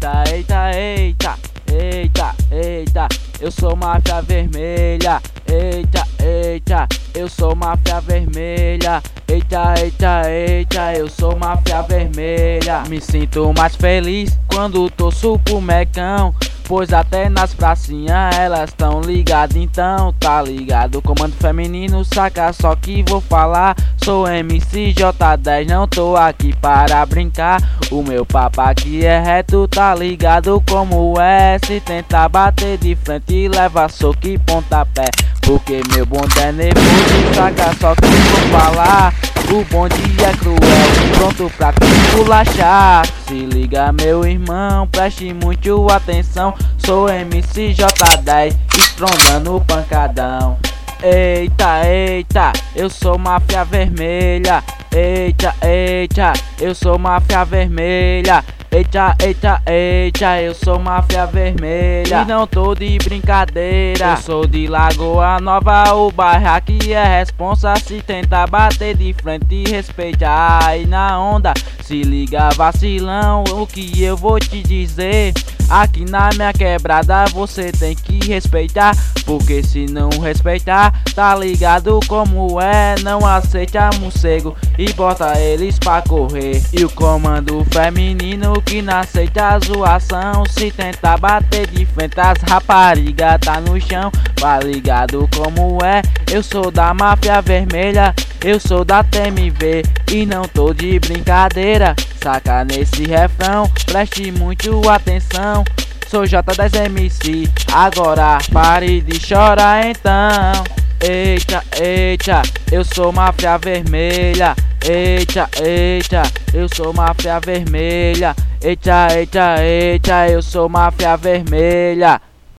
eita, eita, eita, eita, eita, eu sou máfia vermelha, eita, eita, eu sou máfia vermelha, eita, eita, eita, eu sou máfia vermelha. Me sinto mais feliz quando torço pro Mecão, pois até nas pracinhas elas tão ligadas, então tá ligado. Comando feminino, saca só que vou falar. Sou MC J10, não tô aqui para brincar. O meu papo aqui é reto, tá ligado como é. Se tentar bater de frente, leva soco e pontapé, porque meu bonde é nervoso, saca só que vou falar. O bonde é cruel, pronto pra te culachar. Se liga meu irmão, preste muito atenção. Sou MC J10, estrondando o pancadão. Eita, eita, eu sou máfia vermelha. Eita, eita, eu sou máfia vermelha. Eita, eita, eita, eu sou máfia vermelha. E não tô de brincadeira, eu sou de Lagoa Nova. O bairro aqui é responsa. Se tentar bater de frente e respeitar aí na onda. Se liga vacilão, o que eu vou te dizer. Aqui na minha quebrada você tem que respeitar, porque se não respeitar, tá ligado como é. Não aceita morcego e bota eles pra correr. E o comando feminino que não aceita zoação. Se tentar bater de frente, as rapariga tá no chão. Tá ligado como é, eu sou da máfia vermelha, eu sou da TMV e não tô de brincadeira. Saca nesse refrão, preste muito atenção. Sou J10MC, agora pare de chorar então. Eita, eita, eu sou máfia vermelha. Eita, eita, eu sou máfia vermelha. Eita, eita, eita, eu sou máfia vermelha.